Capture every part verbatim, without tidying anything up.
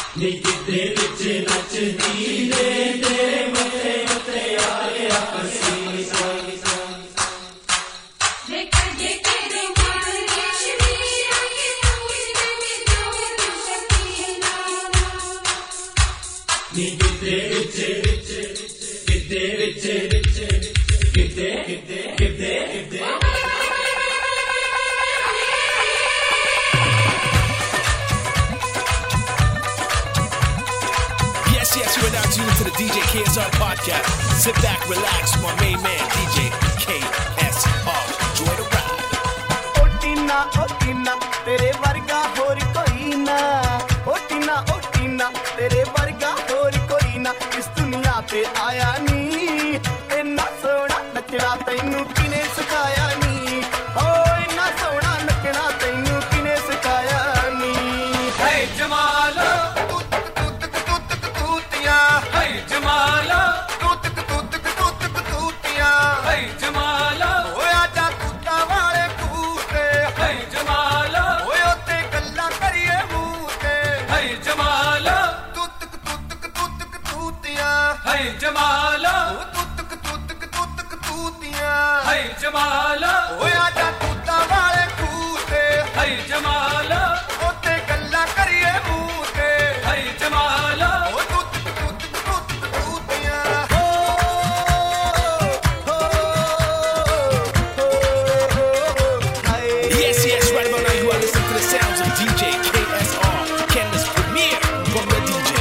निकते विच नचदी रे तेरे मथे उत्ते आए आपसी निकते विच किते विच किते किते किते किते Yes, you are now tuned to the D J K S R podcast. Sit back, relax, my main man, D J K S R. Enjoy the ride. O Tina, O Tina, tere varga hor koi na. O Tina, O Tina, tere varga hor koi na. Is duniya pe aaya nahi. Inna sona nachna tainu kine sikhaya nahi. Oh, inna sona nachna tainu kine sikhaya nahi. Hey Jamala. Hey Jamala, tut tut tut tut tutiya. hey Jamala, Oye aja kutta wale kute. hey Jamala, Oye otte galla kariye mute. hey Jamala, Tut tut tut tut tutiya. hey Jamala, Tut tut tut tutiya. hey Jamala, Oye aja kutta wale kute. hey Jamala, Otte galla kariye mute. hey Jamala, Yes, yes, right about now you are listening to the sounds of D J K S R, Canada's premier from the D J.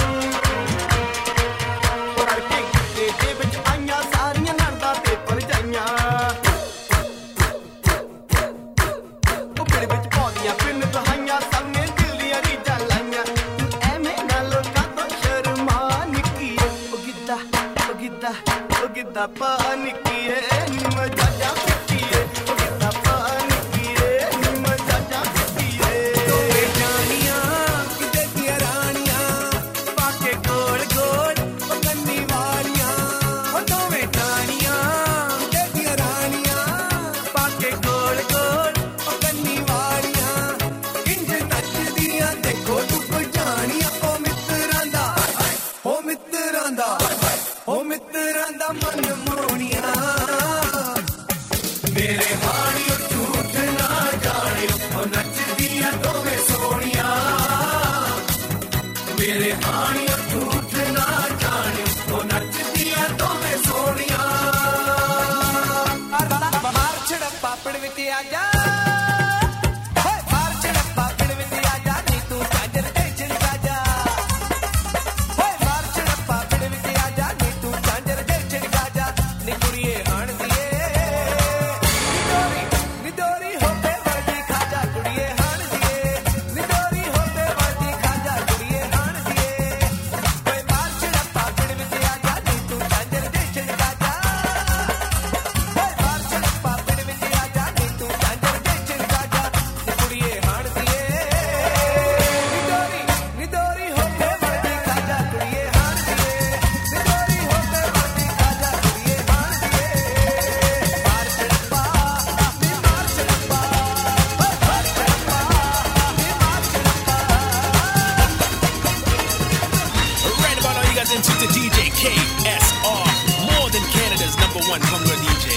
पानी की है मजा जा पिटी है कितना पानी की है मजा जा पिटी है तोरे जानिया किते की रानियां पाके गोल गोल पकन्नी वालियां ओ तोरे जानिया किते की रानियां पाके गोल गोल पकन्नी वालियां इंज नचदियां देखो तू जानिया ओ मित्रां दा ओ मित्रां दा ओ मित्रां दा मन मोहनिया मेरे हानियों झूठ ना जानियो ओ नचदियां दोवें सोनिया मेरे हानियों झूठ ना जानियो ओ नचदियां दोवें सोनिया बाहर छड़ पापड़ विच आजा होए बाहर छड़ पापड़ विच आजा नी तू चादर ते छिड़का जा होए बाहर छड़ पापड़ विच आजा नी तू चादर ते छिड़का जा नी कुड़िए हाण दिए निदोरी निदोरी होते वर्दी खाजा कुड़िए हाण दिए निदोरी होते वर्दी खाजा कुड़िए हाण दिए होए बाहर छड़ पापड़ विच आजा नी तू चादर ते छिड़का जा होए बाहर छड़ पापड़ विच आजा नी तू चादर ते छिड़का जा नी कुड़िए हाण दिए निदोरी निदोरी होते वर्दी खाजा कुड़िए हाण दिए निदोरी होते वर्दी खाजा कुड़िए हाण दिए मार चढ़पा नी मार चढ़पा मार चढ़पा नी मार चढ़पा Right about now you guys into the D J K S R, more than Canada's number one hunger D J.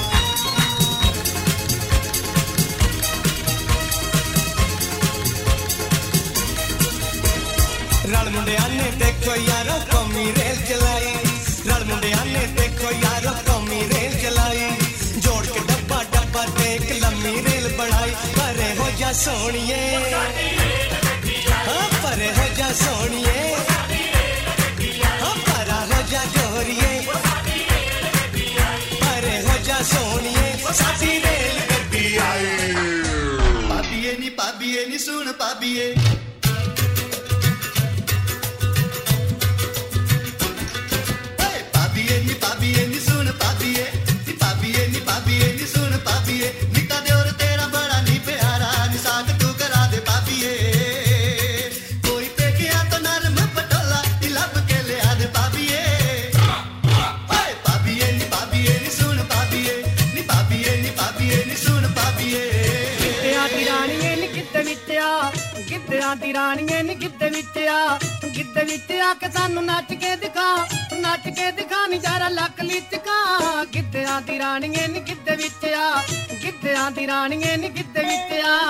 रल मुंडिया ने देखो यारो कौमी रेल चलाई रल मुंडिया ने देखो यारो कौमी रेल चलाई जोड़ के डब्बा डब्बा देख लम्मी रेल बढ़ाई परे हो जा सोनिए हाँ परे हो जा सोनिए हाँ परा हो जा जोरिए परे हो जा सोनिए साथी रेल गड्डी आई पाबिए नी पाबिए नी सुन पाबिए पाबिए नी पाबिए नी सुन पाबिए नी पाबिए नी पाबिए नी सुन पाबिए निका देवर तेरा बड़ा नी प्यारा नी साथ तू करा दे पाबिए कोई पे गया तो नरम पटोला नी लब के ले आ दे पाबिए ओए पाबिए नी पाबिए नी सुन पाबिए नी पाबिए नी पाबिए नी सुन पाबिए किते आती रानी नी ਗਿੱਧੇ ਵਿੱਚ ਆ ਗਿੱਧਿਆਂ ਦੀ ਰਾਣੀਏ ਨੀ ਗਿੱਧੇ ਵਿੱਚ ਆ ਗਿੱਧੇ ਵਿੱਚ ਆ ਕੇ ਸਾਨੂੰ ਨੱਚ ਕੇ ਦਿਖਾ ਨੱਚ ਕੇ ਦਿਖਾ ਨੀ ਜਰਾ ਲੱਕ ਲਿਚਕਾ ਗਿੱਧਿਆਂ ਦੀ ਰਾਣੀਏ ਨੀ ਗਿੱਧੇ ਵਿੱਚ ਆ ਗਿੱਧਿਆਂ ਦੀ ਰਾਣੀਏ ਨੀ ਗਿੱਧੇ ਵਿੱਚ ਆ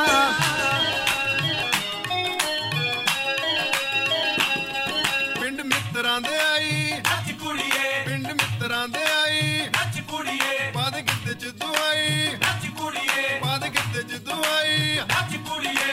ਪਿੰਡ ਮਿੱਤਰਾਂ ਦੇ ਆਈ ਨੱਚ ਕੁੜੀਏ ਪਿੰਡ ਮਿੱਤਰਾਂ ਦੇ ਆਈ ਨੱਚ ਕੁੜੀਏ ਬਾਦ ਗਿੱਧੇ ਚ ਦੁਆਈ ਨੱਚ ਕੁੜੀਏ ਬਾਦ ਗਿੱਧੇ ਚ ਦੁਆਈ ਨੱਚ ਕੁੜੀਏ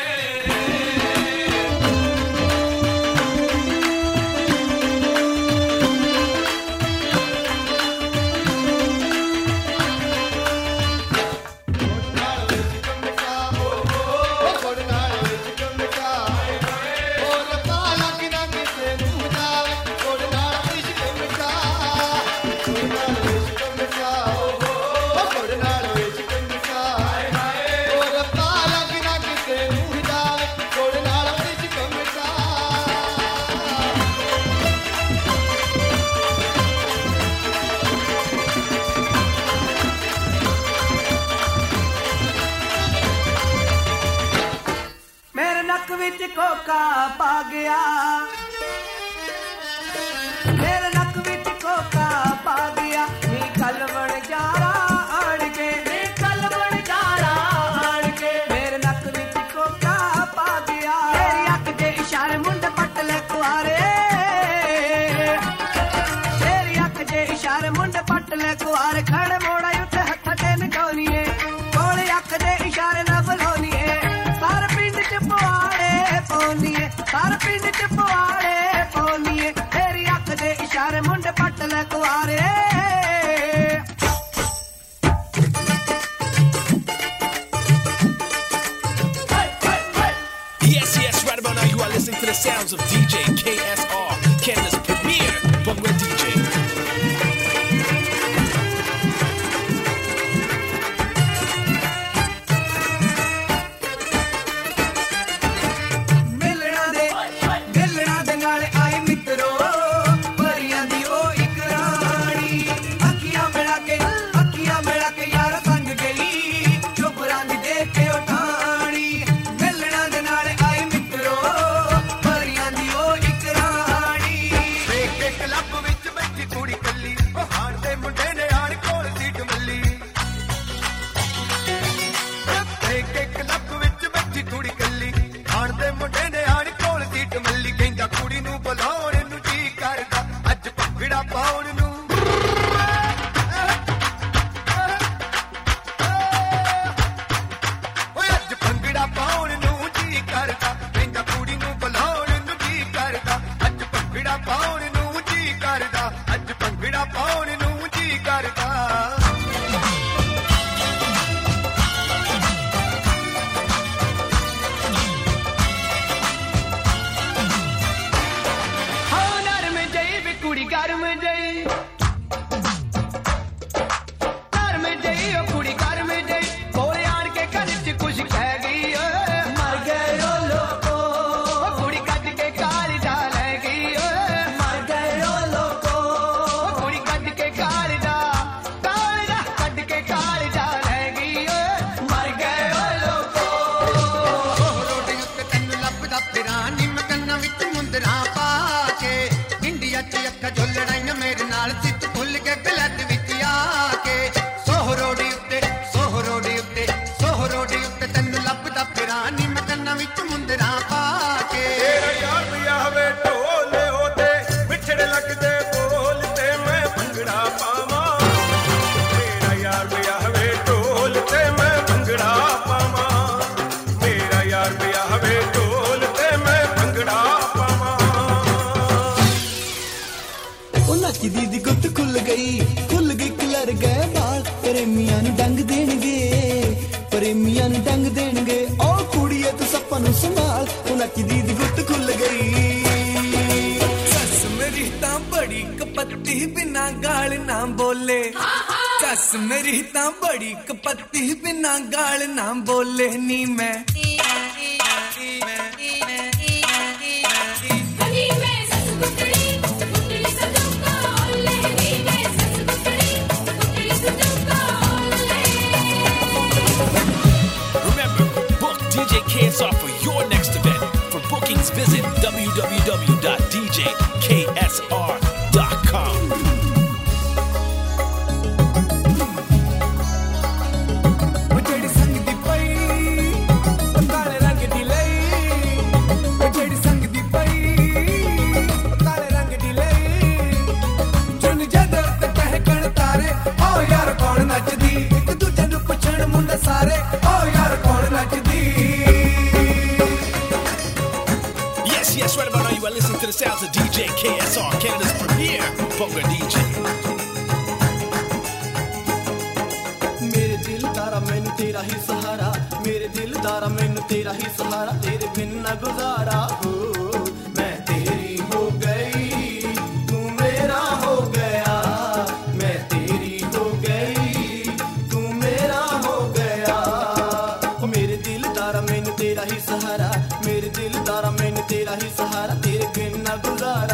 ਵਿੱਚ ਕੋਕਾ ਪਾ ਗਿਆ ਮੇਰੇ ਨੱਕ ਵਿੱਚ ਕੋਕਾ ਪਾ ਗਿਆ ਨੀ ਕਲਵਣ ਜਾਰਾ ਆਣ ਕੇ ਨੀ ਕਲਵਣ ਜਾਰਾ ਆਣ ਕੇ ਮੇਰੇ ਨੱਕ ਵਿੱਚ ਕੋਕਾ ਪਾ ਗਿਆ ਤੇਰੀ ਅੱਖ ਦੇ ਇਸ਼ਾਰੇ ਮੁੰਡੇ ਪੱਟ ਲੈ ਕੁਆਰੇ ਤੇਰੀ ਅੱਖ ਦੇ ਇਸ਼ਾਰੇ ਮੁੰਡੇ ਪੱਟ ਲੈ ਕੁਆਰੇ ਖੜੇ ਮੋੜਾ ਉੱਤੇ ਹੱਥ ਤੇ ਨਗੌਲੀਏ ਕੋਲੇ ਅੱਖ ਦੇ ਇਸ਼ਾਰੇ ਨਾ ਬੁਲਾਉਣੀਏ ਸਾਰੇ ਪਿੰਡ ਚ ਪਵਾੜੇ ਪਾਉਣੀਏ ਸਾਰੇ ਪਿੰਡ ਚ ਪਵਾੜੇ ਪਾਉਣੀਏ ਤੇਰੀ ਅੱਖ ਦੇ ਇਸ਼ਾਰੇ ਮੁੰਡੇ ਪੱਟ ਲੈ ਕੁਆਰੇ Yes, yes, right about now you are listening to the sounds of D J K S R, Canada's premier Bhangra D J. मेरी ता बड़ी कपत्ती बिना गाल ना बोले नी मैं Remember, book D J K S S R for your next event. For bookings, visit w w w dot d j k s r dot com. Yes, yes, right about now you are listening to the sounds of D J K S R, Canada's premier bonga D J. मेरे दिल तारा मैनू तेरा ही सहारा, मेरे दिल तारा मैनू तेरा ही सहारा, तेरे बिन न गुजारा हो। मैं तेरी हो गई, तू मेरा हो गया, मैं तेरी हो गई, तू मेरा हो गया। ओ मेरे दिल तारा मैनू तेरा ही सहारा, मेरे दिल तारा मैनू तेरा ही सहारा, तेरे बिन न गुजारा